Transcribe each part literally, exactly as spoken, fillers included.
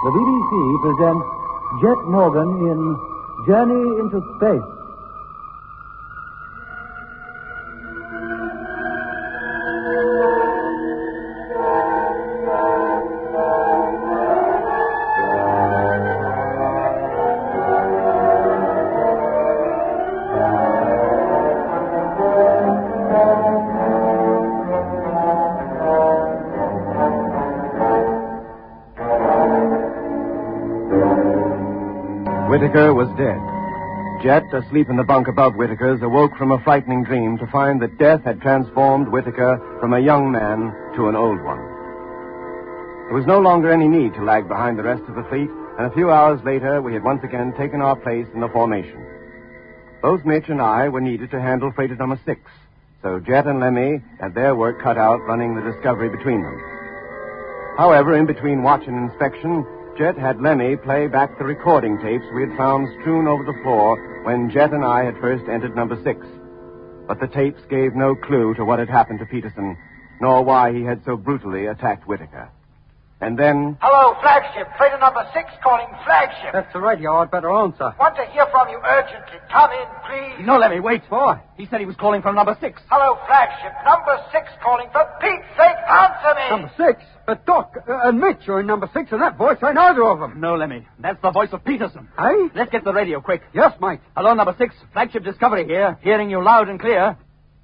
the B B C presents Jet Morgan in Journey into Space. Whittaker was dead. Jet, asleep in the bunk above Whittaker's, awoke from a frightening dream to find that death had transformed Whittaker from a young man to an old one. There was no longer any need to lag behind the rest of the fleet, and a few hours later we had once again taken our place in the formation. Both Mitch and I were needed to handle freighter number six, so Jet and Lemmy had their work cut out running the Discovery between them. However, in between watch and inspection, Jet had Lemmy play back the recording tapes we had found strewn over the floor when Jet and I had first entered number six. But the tapes gave no clue to what had happened to Peterson, nor why he had so brutally attacked Whittaker. And then... Hello, flagship. Freighter number six calling flagship. That's the radio. I'd better answer. Want to hear from you urgently. Come in, please. No, Lemmy, wait. Why? He said he was calling from number six. Hello, flagship. Number six calling. For Pete's sake, answer me. Number six? But Doc uh, and Mitch are in number six, and that voice ain't either of them. No, Lemmy. That's the voice of Peterson. Eh? Let's get the radio, quick. Yes, mate. Hello, number six. Flagship Discovery here. Hearing you loud and clear.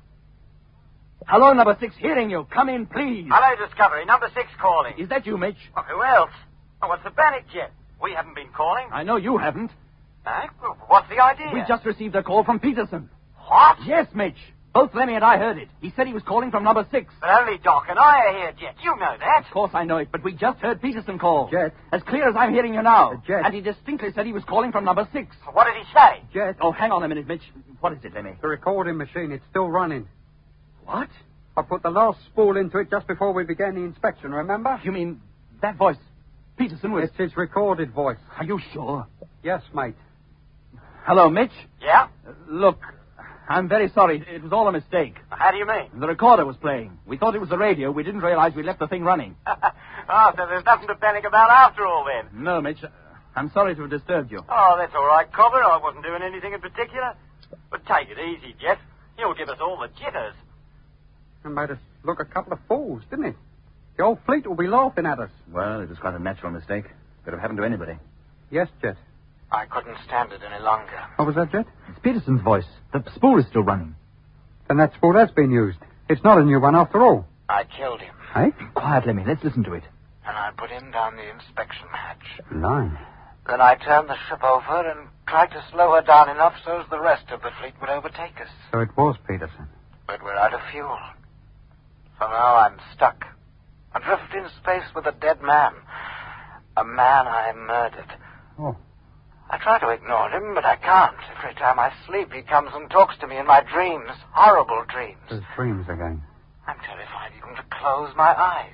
Hello, number six. Hearing you. Come in, please. Hello, Discovery. Number six calling. Is that you, Mitch? Well, who else? Oh, what's the panic jet? We haven't been calling. I know you haven't. Eh? Well, what's the idea? We just received a call from Peterson. What? Yes, Mitch. Both Lemmy and I heard it. He said he was calling from number six. But only Doc and I are here, Jet. You know that. Of course I know it, but we just heard Peterson call. Jet. As clear as I'm hearing you now. Uh, Jet. And he distinctly said he was calling from number six. What did he say? Jet. Oh, hang on a minute, Mitch. What is it, Lemmy? The recording machine, it's still running. What? I put the last spool into it just before we began the inspection, remember? You mean that voice? Peterson was... It's his recorded voice. Are you sure? Yes, mate. Hello, Mitch? Yeah? Uh, look, I'm very sorry. It was all a mistake. How do you mean? The recorder was playing. We thought it was the radio. We didn't realize we left the thing running. Oh, so there's nothing to panic about after all, then? No, Mitch. I'm sorry to have disturbed you. Oh, that's all right, Cobber. I wasn't doing anything in particular. But take it easy, Jet. You'll give us all the jitters. It made us look a couple of fools, didn't it? The whole fleet will be laughing at us. Well, it was quite a natural mistake. Could have happened to anybody. Yes, Jet. I couldn't stand it any longer. What was that, Jet? It's Peterson's voice. The spool is still running. Then that spool has been used. It's not a new one after all. I killed him. Eh? Quiet, Lemmy. Let's listen to it. And I put him down the inspection hatch. Nine. Then I turned the ship over and tried to slow her down enough so as the rest of the fleet would overtake us. So it was Peterson. But we're out of fuel. So now I'm stuck. Adrift in space with a dead man. A man I murdered. Oh. I try to ignore him, but I can't. Every time I sleep, he comes and talks to me in my dreams. Horrible dreams. Those dreams again. I'm terrified even to close my eyes.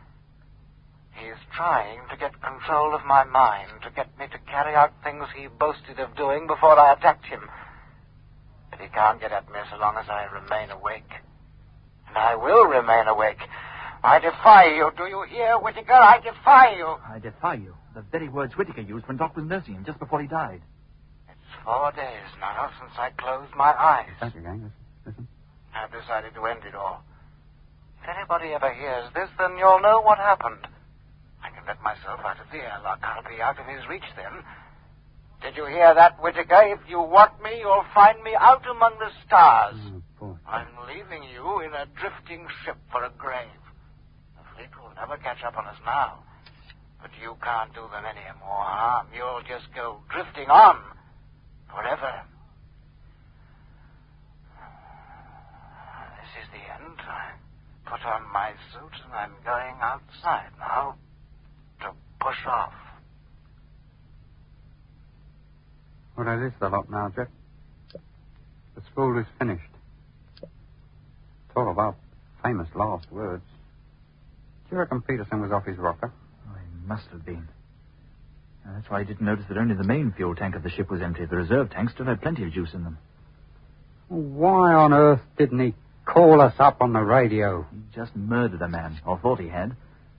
He's trying to get control of my mind, to get me to carry out things he boasted of doing before I attacked him. But he can't get at me so long as I remain awake. And I will remain awake. I defy you. Do you hear, Whittaker? I defy you. I defy you. The very words Whittaker used when Doc was nursing him just before he died. It's four days now since I closed my eyes. Back again. Listen. I've decided to end it all. If anybody ever hears this, then you'll know what happened. I can let myself out of the airlock. I'll be out of his reach then. Did you hear that, Whittaker? If you want me, you'll find me out among the stars. Oh, boy. I'm leaving you in a drifting ship for a grave. The fleet will never catch up on us now. But you can't do them any more harm. You'll just go drifting on forever. This is the end. I put on my suit and I'm going outside now to push off. Well, that is the lot now, Jet. The spool is finished. It's all about famous last words. Do you reckon Peterson was off his rocker? Oh, he must have been. Uh, that's why I didn't notice that only the main fuel tank of the ship was empty. The reserve tanks still had plenty of juice in them. Why on earth didn't he call us up on the radio? He just murdered a man, or thought he had.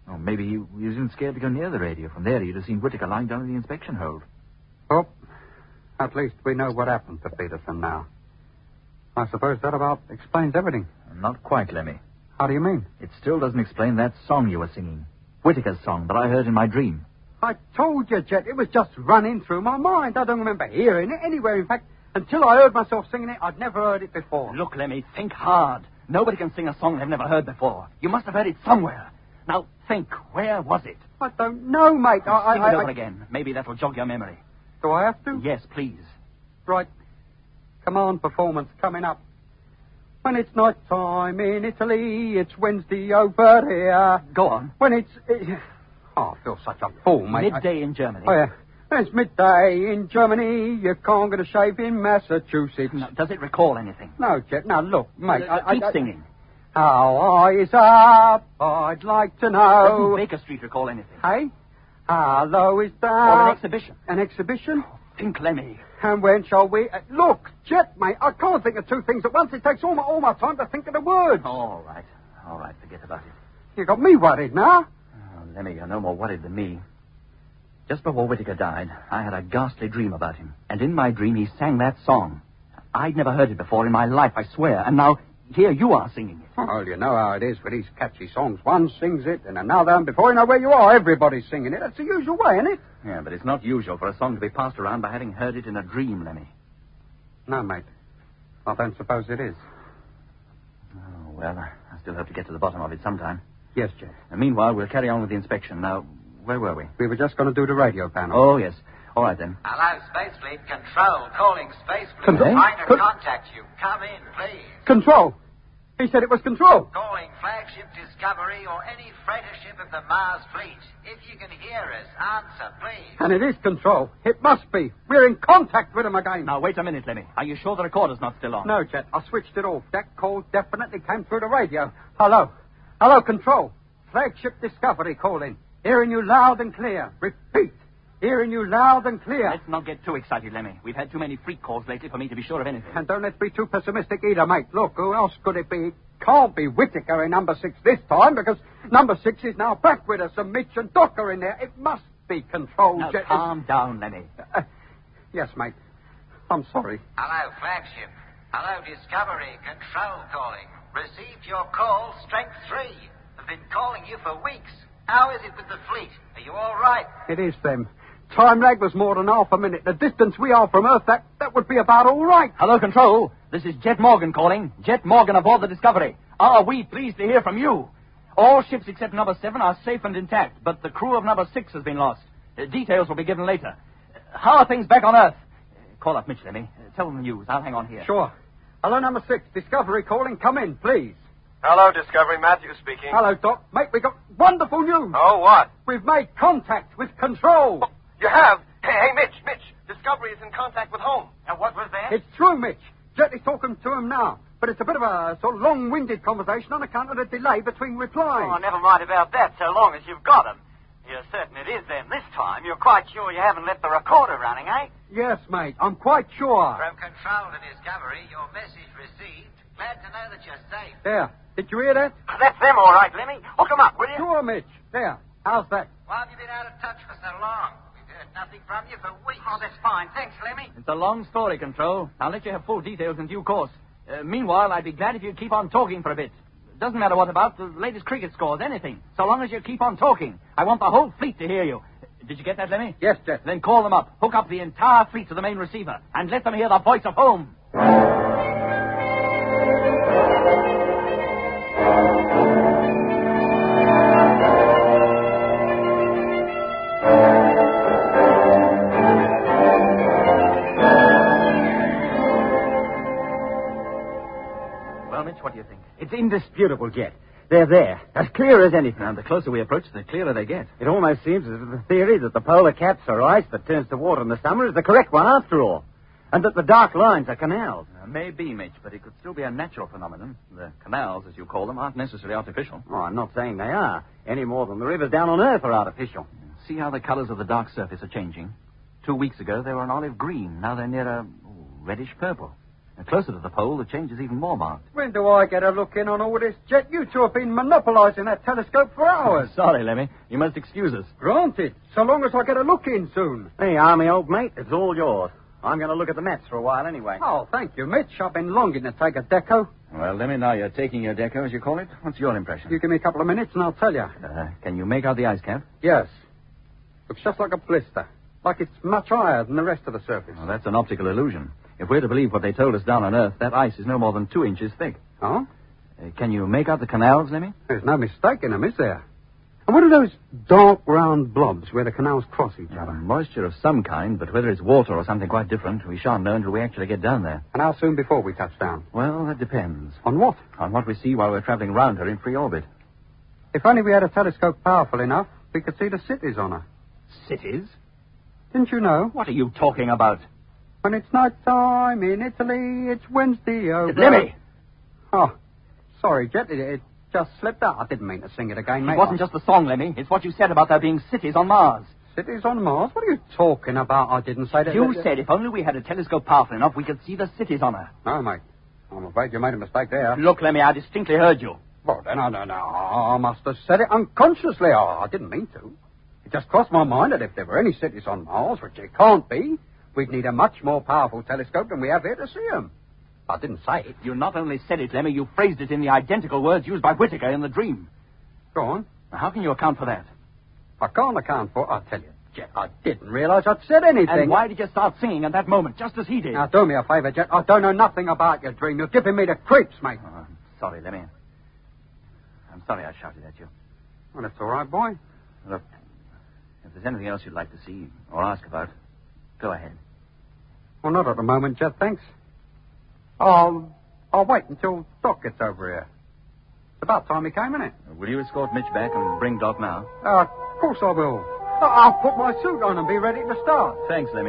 Oh, maybe he, he wasn't scared to go near the radio. From there, he'd have seen Whittaker lying down in the inspection hold. Well, at least we know what happened to Peterson now. I suppose that about explains everything. Not quite, Lemmy. How do you mean? It still doesn't explain that song you were singing. Whittaker's song that I heard in my dream. I told you, Jet, it was just running through my mind. I don't remember hearing it anywhere. In fact, until I heard myself singing it, I'd never heard it before. Look, Lemmy, think hard. Nobody can sing a song they've never heard before. You must have heard it somewhere. Now, think, where was it? I don't know, mate. I, Sing I, it I, over I... again. Maybe that'll jog your memory. Do I have to? Yes, please. Right. Command performance coming up. When it's night time in Italy, it's Wednesday over here. Go on. When it's... Uh, oh, I feel such a fool, mate. Midday I... in Germany. Oh, yeah. When it's midday in Germany, you can't get a shave in Massachusetts. No, does it recall anything? No, Jet. Now, look, mate. Uh, I, keep I, I, singing. How is up? I'd like to know. Doesn't Baker Street recall anything? Hey? How low is that? Or an exhibition. An exhibition? Oh, think, Lemmy. And when shall we... Uh, look, Jet, mate, I can't think of two things at once. It takes all my, all my time to think of the words. Oh, all right. All right, forget about it. You got me worried now. Oh, Lemmy, you're no more worried than me. Just before Whittaker died, I had a ghastly dream about him. And in my dream, he sang that song. I'd never heard it before in my life, I swear. And now, here you are singing it. Well, you know how it is with these catchy songs. One sings it, and another, and before you know where you are, everybody's singing it. That's the usual way, isn't it? Yeah, but it's not usual for a song to be passed around by having heard it in a dream, Lemmy. No, mate. I don't suppose it is. Oh, well, I still hope to get to the bottom of it sometime. Yes, Jeff. And meanwhile, we'll carry on with the inspection. Now, where were we? We were just going to do the radio panel. Oh, yes. All right, then. Hello, Space Fleet. Control. Calling Space Fleet. Control? Trying to Con- contact you. Come in, please. Control. He said it was control. Calling Flagship Discovery or any freighter ship of the Mars Fleet. If you can hear us, answer, please. And it is control. It must be. We're in contact with him again. Now, wait a minute, Lemmy. Are you sure the recorder's not still on? No, Jet. I switched it off. That call definitely came through the radio. Hello. Hello, control. Flagship Discovery calling. Hearing you loud and clear. Repeat. Hearing you loud and clear. Let's not get too excited, Lemmy. We've had too many freak calls lately for me to be sure of anything. And don't let's be too pessimistic either, mate. Look, who else could it be? It can't be Whittaker in number six this time, because number six is now back with us, and Mitch and Doc are in there. It must be control. Now, Jet. calm down, Lemmy. Uh, yes, mate. I'm sorry. Hello, Flagship. Hello, Discovery. Control calling. Received your call, strength three. I've been calling you for weeks. How is it with the fleet? Are you all right? It is them. Time lag was more than half a minute. The distance we are from Earth, that, that would be about all right. Hello, Control. This is Jet Morgan calling. Jet Morgan aboard the Discovery. Are we pleased to hear from you? All ships except number seven are safe and intact, but the crew of number six has been lost. Uh, details will be given later. Uh, how are things back on Earth? Uh, call up Mitch, Lemmy. Uh, tell them the news. I'll hang on here. Sure. Hello, number six. Discovery calling. Come in, please. Hello, Discovery. Matthew speaking. Hello, Doc. Mate, we got wonderful news. Oh, what? We've made contact with control. Oh, you have? Hey, hey, Mitch, Mitch. Discovery is in contact with home. And what was that? It's true, Mitch. Jet is talking to him now. But it's a bit of a sort of long-winded conversation on account of the delay between replies. Oh, never mind about that, so long as you've got them. You're certain it is them this time. You're quite sure you haven't left the recorder running, eh? Yes, mate. I'm quite sure. From Control to Discovery, your message received. Glad to know that you're safe. There. Did you hear that? That's them, all right, Lemmy. Hook 'em up, will you? Sure, Mitch. There. How's that? Why have you been out of touch for so long? We've heard nothing from you for weeks. Oh, that's fine. Thanks, Lemmy. It's a long story, Control. I'll let you have full details in due course. Uh, meanwhile, I'd be glad if you'd keep on talking for a bit. Doesn't matter what about, the latest cricket scores, anything. So long as you keep on talking. I want the whole fleet to hear you. Did you get that, Lemmy? Yes, Jet. Then call them up. Hook up the entire fleet to the main receiver. And let them hear the voice of home. Well, Mitch, what do you think? It's indisputable, Jet. They're there, as clear as anything. And the closer we approach, the clearer they get. It almost seems as if the theory that the polar caps are ice that turns to water in the summer is the correct one after all. And that the dark lines are canals. Uh, maybe, Mitch, but it could still be a natural phenomenon. The canals, as you call them, aren't necessarily artificial. Oh, I'm not saying they are, any more than the rivers down on Earth are artificial. See how the colors of the dark surface are changing? Two weeks ago, they were an olive green. Now they're near a reddish purple. And closer to the pole, the change is even more marked. When do I get a look in on all this, Jet? You two have been monopolizing that telescope for hours. Sorry, Lemmy. You must excuse us. Granted, so long as I get a look in soon. Hey, Army, old mate, it's all yours. I'm going to look at the maps for a while anyway. Oh, thank you, Mitch. I've been longing to take a deco. Well, Lemmy, now you're taking your deco, as you call it. What's your impression? You give me a couple of minutes and I'll tell you. Uh, can you make out the ice cap? Yes. Looks just like a blister. Like it's much higher than the rest of the surface. Well, that's an optical illusion. If we're to believe what they told us down on Earth, that ice is no more than two inches thick. Oh? Uh, can you make out the canals, Lemmy? There's no mistake in them, is there? And what are those dark round blobs where the canals cross each Uh, other? moisture of some kind, but whether it's water or something quite different, we shan't know until we actually get down there. And how soon before we touch down? Well, that depends. On what? On what we see while we're traveling round her in free orbit. If only we had a telescope powerful enough, we could see the cities on her. Cities? Didn't you know? What are you talking about? When it's night time in Italy, it's Wednesday over... Lemmy! Oh, sorry, Jet. It, it just slipped out. I didn't mean to sing it again, mate. It wasn't just the song, Lemmy. It's what you said about there being cities on Mars. Cities on Mars? What are you talking about? I didn't say that... You said if only we had a telescope powerful enough, we could see the cities on her. No, mate. I'm afraid you made a mistake there. Look, Lemmy, I distinctly heard you. Well, then, I don't know. I must have said it unconsciously. Oh, I didn't mean to. It just crossed my mind that if there were any cities on Mars, which there can't be, we'd need a much more powerful telescope than we have here to see them. I didn't say it. You not only said it, Lemmy, you phrased it in the identical words used by Whittaker in the dream. Go on. Now, how can you account for that? I can't account for it. I'll tell you, Jet, I didn't realize I'd said anything. And why did you start singing at that moment, just as he did? Now, do me a favor, Jet. I don't know nothing about your dream. You're giving me the creeps, mate. Oh, I'm sorry, Lemmy. I'm sorry I shouted at you. Well, that's all right, boy. Look, if there's anything else you'd like to see or ask about, go ahead. Well, not at the moment, Jet, thanks. I'll, I'll wait until Doc gets over here. It's about time he came, isn't it? Will you escort Mitch back and bring Doc now? Uh, of course I will. I'll put my suit on and be ready to start. Thanks, Lemmy.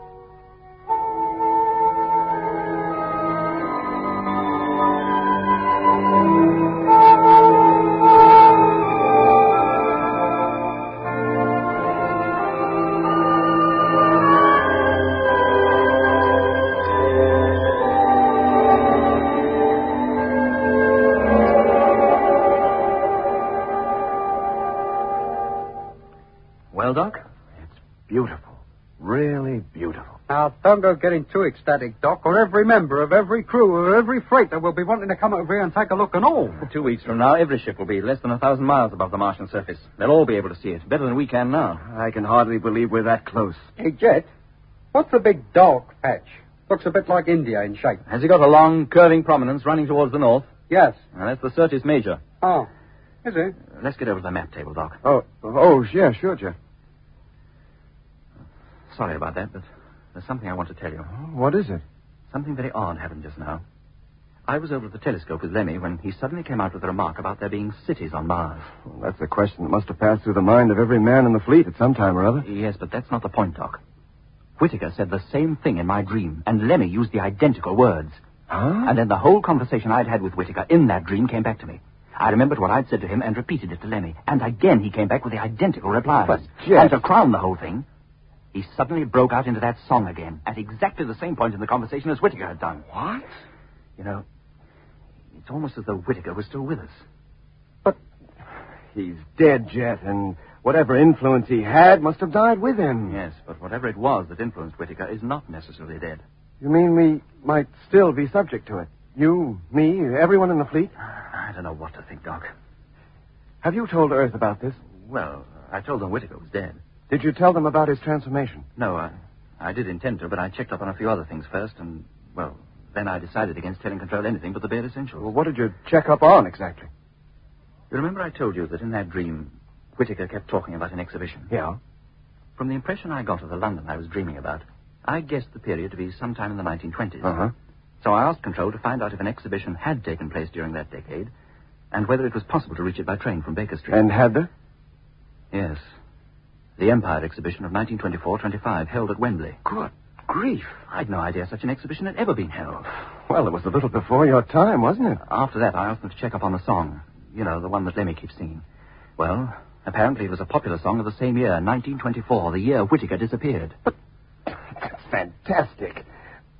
Well, Doc? It's beautiful. Really beautiful. Now, don't go getting too ecstatic, Doc, or every member of every crew or every freighter will be wanting to come over here and take a look and all. Two weeks from now, every ship will be less than a thousand miles above the Martian surface. They'll all be able to see it, better than we can now. I can hardly believe we're that close. Hey, Jet, what's the big dark patch? Looks a bit like India in shape. Has he got a long, curving prominence running towards the north? Yes. Now, that's the Syrtis Major. Oh, is it? Let's get over to the map table, Doc. Oh, oh, yeah, sure, Jeff. Sorry about that, but there's something I want to tell you. What is it? Something very odd happened just now. I was over at the telescope with Lemmy when he suddenly came out with a remark about there being cities on Mars. Well, that's a question that must have passed through the mind of every man in the fleet at some time or other. Yes, but that's not the point, Doc. Whittaker said the same thing in my dream, and Lemmy used the identical words. Huh? And then the whole conversation I'd had with Whittaker in that dream came back to me. I remembered what I'd said to him and repeated it to Lemmy. And again he came back with the identical replies. But, Jeff... And to crown the whole thing, he suddenly broke out into that song again, at exactly the same point in the conversation as Whittaker had done. What? You know, it's almost as though Whittaker was still with us. But he's dead, Jet, and whatever influence he had must have died with him. Yes, but whatever it was that influenced Whittaker is not necessarily dead. You mean we might still be subject to it? You, me, everyone in the fleet? I don't know what to think, Doc. Have you told Earth about this? Well, I told them Whittaker was dead. Did you tell them about his transformation? No, I, I did intend to, but I checked up on a few other things first, and, well, then I decided against telling Control anything but the bare essentials. Well, what did you check up on, exactly? You remember I told you that in that dream, Whittaker kept talking about an exhibition? Yeah. From the impression I got of the London I was dreaming about, I guessed the period to be sometime in the nineteen twenties. Uh-huh. So I asked Control to find out if an exhibition had taken place during that decade, and whether it was possible to reach it by train from Baker Street. And had there? Yes. The Empire exhibition of nineteen twenty-four twenty-five, held at Wembley. Good grief. I'd no idea such an exhibition had ever been held. Well, it was a little before your time, wasn't it? After that, I asked them to check up on the song. You know, the one that Lemmy keeps singing. Well, apparently it was a popular song of the same year, nineteen twenty-four, the year Whittaker disappeared. But that's fantastic.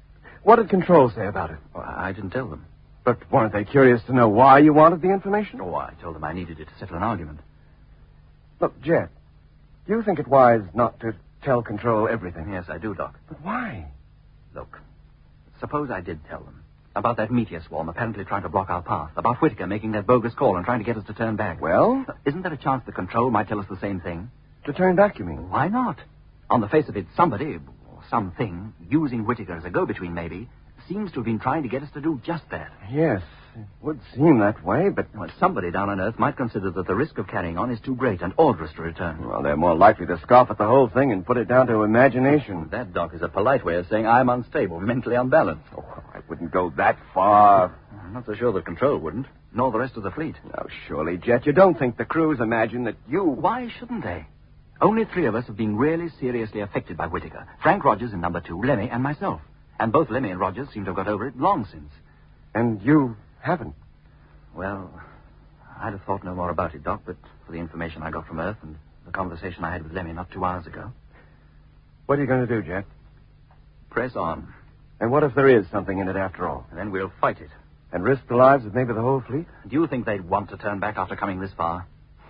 What did Control say about it? Well, I didn't tell them. But weren't they curious to know why you wanted the information? Oh, I told them I needed it to settle an argument. Look, Jet, do you think it wise not to tell Control everything? Yes, I do, Doc. But why? Look, suppose I did tell them. About that meteor swarm apparently trying to block our path. About Whitaker making that bogus call and trying to get us to turn back. Well? Isn't there a chance the Control might tell us the same thing? To turn back, you mean? Why not? On the face of it, somebody, or something, using Whitaker as a go-between maybe, seems to have been trying to get us to do just that. Yes, it would seem that way, but... Well, somebody down on Earth might consider that the risk of carrying on is too great and order us to return. Well, they're more likely to scoff at the whole thing and put it down to imagination. That, Doc, is a polite way of saying I'm unstable, mentally unbalanced. Oh, I wouldn't go that far. I'm not so sure that Control wouldn't, nor the rest of the fleet. Now, surely, Jet, you don't think the crews imagine that you... Why shouldn't they? Only three of us have been really seriously affected by Whitaker. Frank Rogers in number two, Lemmy, and myself. And both Lemmy and Rogers seem to have got over it long since. And you haven't? Well, I'd have thought no more about it, Doc, but for the information I got from Earth and the conversation I had with Lemmy not two hours ago. What are you going to do, Jet? Press on. And what if there is something in it after all? And then we'll fight it. And risk the lives of maybe the whole fleet? Do you think they'd want to turn back after coming this far?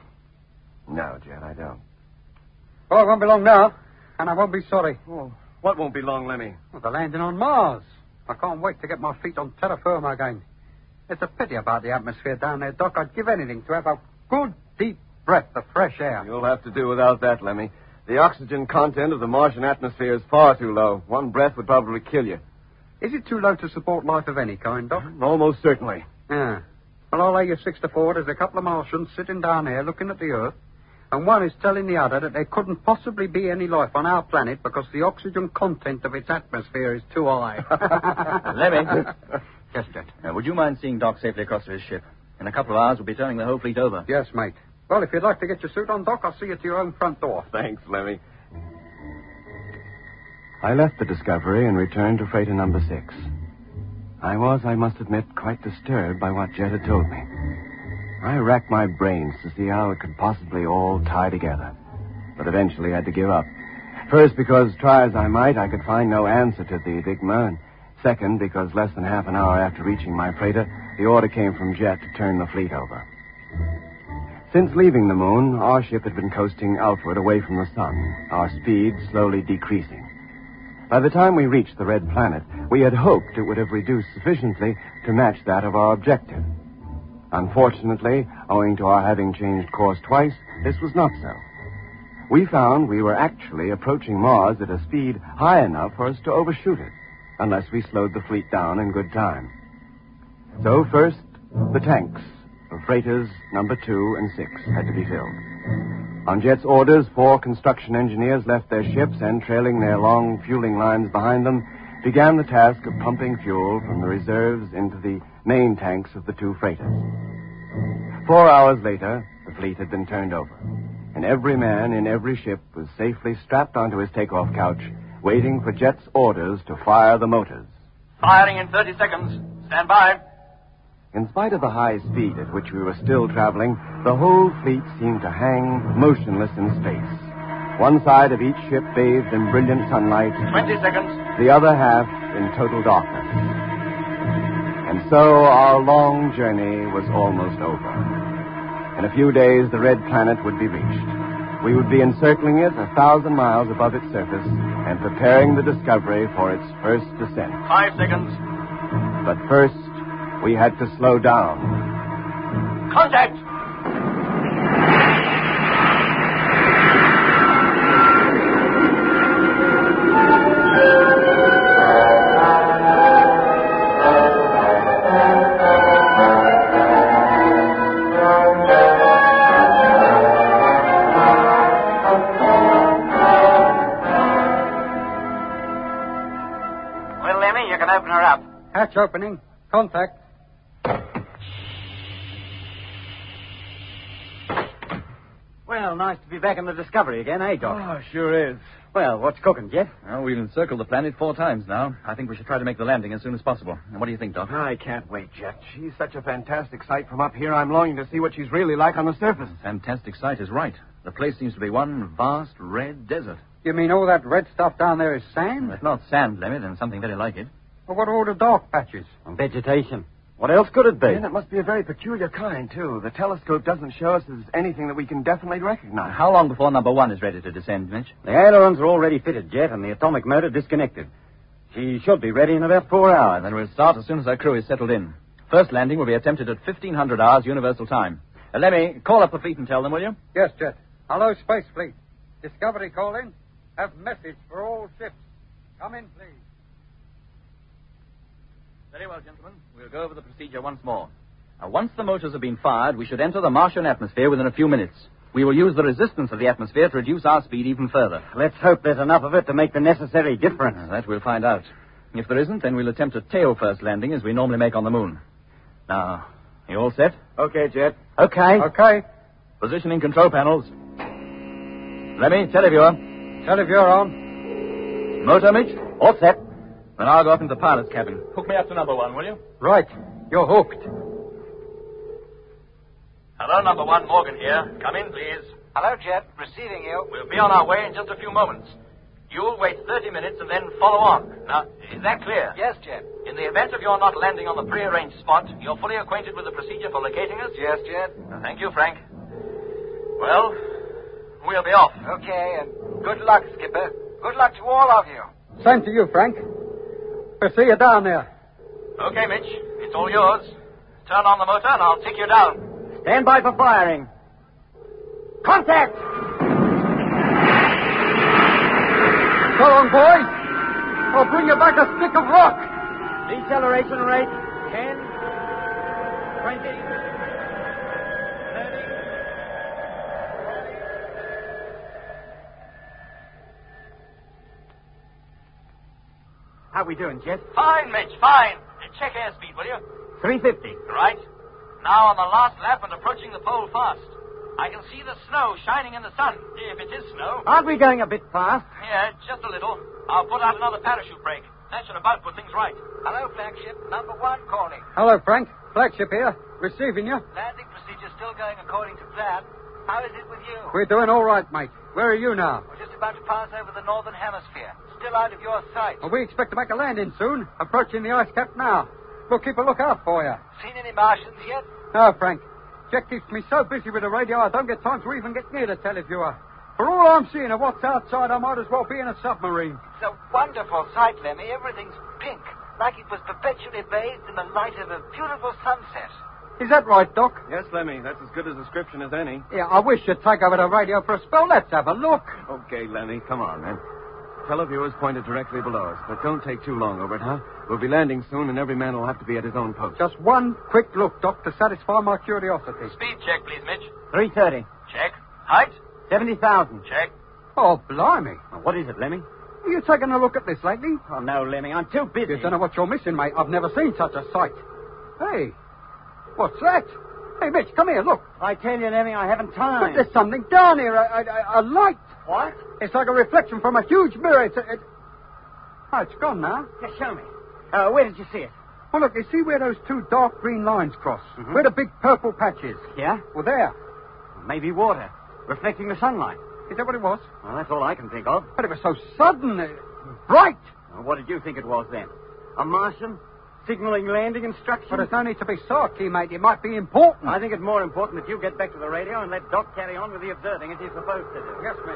No, Jet, I don't. Oh, it won't be long now, and I won't be sorry. Oh, what won't be long, Lemmy? Well, the landing on Mars. I can't wait to get my feet on terra firma again. It's a pity about the atmosphere down there, Doc. I'd give anything to have a good, deep breath of fresh air. You'll have to do without that, Lemmy. The oxygen content of the Martian atmosphere is far too low. One breath would probably kill you. Is it too low to support life of any kind, Doc? Almost certainly. Yeah. Well, I'll lay you six to four. There's a couple of Martians sitting down there looking at the Earth, and one is telling the other that there couldn't possibly be any life on our planet because the oxygen content of its atmosphere is too high. Lemmy. Yes, Jet. Uh, would you mind seeing Doc safely across to his ship? In a couple of hours, we'll be turning the whole fleet over. Yes, mate. Well, if you'd like to get your suit on, Doc, I'll see you to your own front door. Thanks, Lemmy. I left the Discovery and returned to freighter number six. I was, I must admit, quite disturbed by what Jet had told me. I racked my brains to see how it could possibly all tie together, but eventually had to give up. First, because, try as I might, I could find no answer to the enigma, and second, because less than half an hour after reaching my freighter, the order came from Jet to turn the fleet over. Since leaving the moon, our ship had been coasting outward away from the sun, our speed slowly decreasing. By the time we reached the red planet, we had hoped it would have reduced sufficiently to match that of our objective. Unfortunately, owing to our having changed course twice, this was not so. We found we were actually approaching Mars at a speed high enough for us to overshoot it, unless we slowed the fleet down in good time. So first, the tanks of freighters number two and six had to be filled. On Jet's orders, four construction engineers left their ships and, trailing their long fueling lines behind them, began the task of pumping fuel from the reserves into the main tanks of the two freighters. Four hours later, the fleet had been turned over, and every man in every ship was safely strapped onto his takeoff couch, waiting for Jet's orders to fire the motors. Firing in thirty seconds. Stand by. In spite of the high speed at which we were still traveling, the whole fleet seemed to hang motionless in space. One side of each ship bathed in brilliant sunlight. Twenty seconds. The other half in total darkness. And so our long journey was almost over. In a few days, the red planet would be reached. We would be encircling it a thousand miles above its surface and preparing the Discovery for its first descent. Five seconds. But first, we had to slow down. Contact! Well, Lemmy, you can open her up. Hatch opening. Contact. Well, nice to be back in the Discovery again, eh, Doc? Oh, sure is. Well, what's cooking, Jet? Well, we've encircled the planet four times now. I think we should try to make the landing as soon as possible. And what do you think, Doc? I can't wait, Jet. She's such a fantastic sight from up here. I'm longing to see what she's really like on the surface. Fantastic sight is right. The place seems to be one vast red desert. You mean all that red stuff down there is sand? If not sand, Lemmy, then something very like it. But what are all the dark patches? Vegetation. What else could it be? And it must be a very peculiar kind, too. The telescope doesn't show us as anything that we can definitely recognize. How long before number one is ready to descend, Mitch? The ailerons are already fitted, Jet, and the atomic motor disconnected. She should be ready in about four hours. Then we'll start as soon as our crew is settled in. First landing will be attempted at fifteen hundred hours Universal Time. Uh, Lemmy, call up the fleet and tell them, will you? Yes, Jet. Hello, Space Fleet. Discovery calling. Have message for all ships. Come in, please. Very well, gentlemen. We'll go over the procedure once more. Now, once the motors have been fired, we should enter the Martian atmosphere within a few minutes. We will use the resistance of the atmosphere to reduce our speed even further. Let's hope there's enough of it to make the necessary difference. Uh, that we'll find out. If there isn't, then we'll attempt a tail-first landing as we normally make on the moon. Now, you all set? Okay, Jet. Okay. Okay. Positioning control panels. Lemmy, televiewer. Televiewer on. Motor, Mitch? All set. Then I'll go up into the pilot's cabin. Hook me up to number one, will you? Right. You're hooked. Hello, number one. Morgan here. Come in, please. Hello, Jet. Receiving you. We'll be on our way in just a few moments. You'll wait thirty minutes and then follow on. Now, is that clear? Yes, Jet. In the event of your not landing on the prearranged spot, you're fully acquainted with the procedure for locating us? Yes, Jet. Uh, thank you, Frank. Well, we'll be off. Okay, and good luck, Skipper. Good luck to all of you. Same to you, Frank. We'll see you down there. Okay, Mitch. It's all yours. Turn on the motor and I'll take you down. Stand by for firing. Contact! So long, boys. I'll bring you back a stick of rock. Deceleration rate, ten, twenty, thirty. How we doing, Jet? Fine, Mitch, fine. Check airspeed, will you? three fifty. Right. Now on the last lap and approaching the pole fast. I can see the snow shining in the sun, if it is snow. Aren't we going a bit fast? Yeah, just a little. I'll put out another parachute brake. That should about put things right. Hello, flagship. Number one calling. Hello, Frank. Flagship here. Receiving you. Landing procedure still going according to plan. How is it with you? We're doing all right, mate. Where are you now? We're just about to pass over the northern hemisphere. Still out of your sight. Well, we expect to make a landing soon. Approaching the ice cap now. We'll keep a lookout for you. Seen any Martians yet? No, Frank. Jack keeps me so busy with the radio I don't get time to even get near the televiewer. For all I'm seeing of what's outside, I might as well be in a submarine. It's a wonderful sight, Lemmy. Everything's pink, like it was perpetually bathed in the light of a beautiful sunset. Is that right, Doc? Yes, Lemmy. That's as good a description as any. Yeah, I wish you'd take over the radio for a spell. Let's have a look. Okay, Lemmy. Come on, then. Televiewer's pointed directly below us, but don't take too long over it, huh? We'll be landing soon, and every man will have to be at his own post. Just one quick look, Doc, to satisfy my curiosity. Speed check, please, Mitch. three thirty. Check. Height? seventy thousand. Check. Oh, blimey. Well, what is it, Lemmy? Are you taking a look at this lately? Oh, no, Lemmy. I'm too busy. You don't know what you're missing, mate. I've never seen such a sight. Hey, what's that? Hey, Mitch, come here, look. I tell you, Lemmy, I haven't time. But there's something down here, a, a, a light. What? It's like a reflection from a huge mirror. It's a, it... Oh, it's gone now. Yeah, show me. Uh, where did you see it? Well, look, you see where those two dark green lines cross? Mm-hmm. Where the big purple patch is? Yeah? Well, there. Maybe water, reflecting the sunlight. Is that what it was? Well, that's all I can think of. But it was so sudden, uh, bright. Well, what did you think it was then? A Martian? Signaling landing instructions? But there's no need to be sarky, mate. It might be important. I think it's more important that you get back to the radio and let Doc carry on with the observing as he's supposed to do. Yes, mate.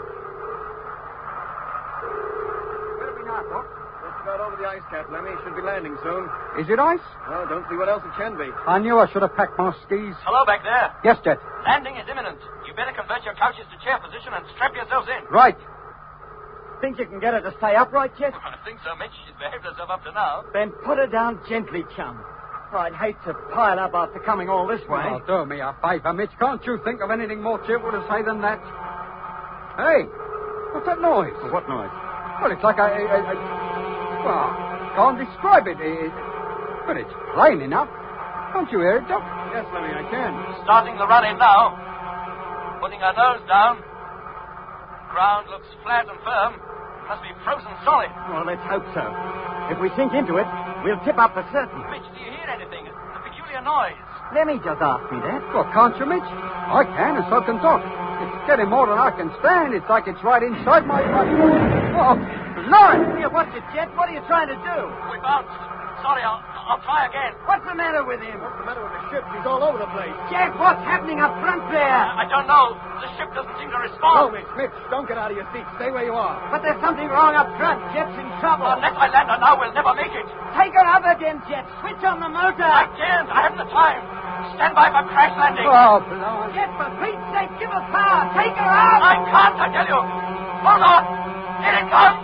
Where are we now, Doc? Just about over the ice cap, Lemmy. Should be landing soon. Is it ice? Well, don't see what else it can be. I knew I should have packed my skis. Hello back there. Yes, Jet. Landing is imminent. You better convert your couches to chair position and strap yourselves in. Right. Think you can get her to stay upright, Jet? I think so, Mitch. She's behaved herself up to now. Then put her down gently, chum. I'd hate to pile up after coming all this way. Oh, do me a favor, Mitch. Can't you think of anything more cheerful to say than that? Hey, what's that noise? Well, what noise? Well, it's like a... a, a, a well, can't describe it. it. But it's plain enough. Can't you hear it, Doc? Yes, Lemmy, I can. Starting the run in now. Putting her nose down. Ground looks flat and firm. Must be frozen solid. Well, let's hope so. If we sink into it, we'll tip up for certain. Mitch, do you hear anything? A peculiar noise. Lemmy just asked me that. Well, can't you, Mitch? I can, and so can Doc. It's getting more than I can stand. It's like it's right inside my body. Oh, Lord! Here, what's it, Jet? What are you trying to do? We bounced. sorry. I'll, I'll try again. What's the matter with him? What's the matter with the ship? He's all over the place. Jack, what's happening up front there? I don't know. The ship doesn't seem to Oh, respond. Mitch, Mitch, don't get out of your seat. Stay where you are. But there's something wrong up front. Jet's in trouble. Unless I land her now, we'll never make it. Take her up again, Jet. Switch on the motor. I can't. I haven't the time. Stand by for crash landing. Oh, blow. Jet, for Pete's sake, give us power. Take her out. I can't, I tell you. Hold on. Here it comes.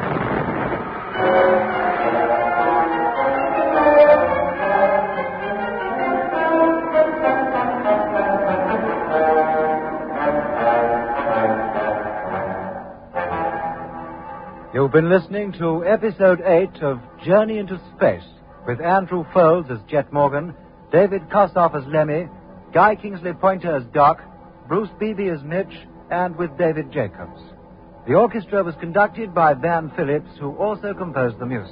You've been listening to Episode eight of Journey into Space, with Andrew Foulds as Jet Morgan, David Kossoff as Lemmy, Guy Kingsley Pointer as Doc, Bruce Beebe as Mitch, and with David Jacobs. The orchestra was conducted by Van Phillips, who also composed the music.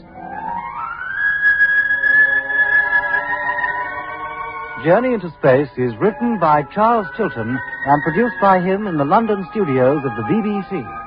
Journey into Space is written by Charles Chilton and produced by him in the London studios of the B B C.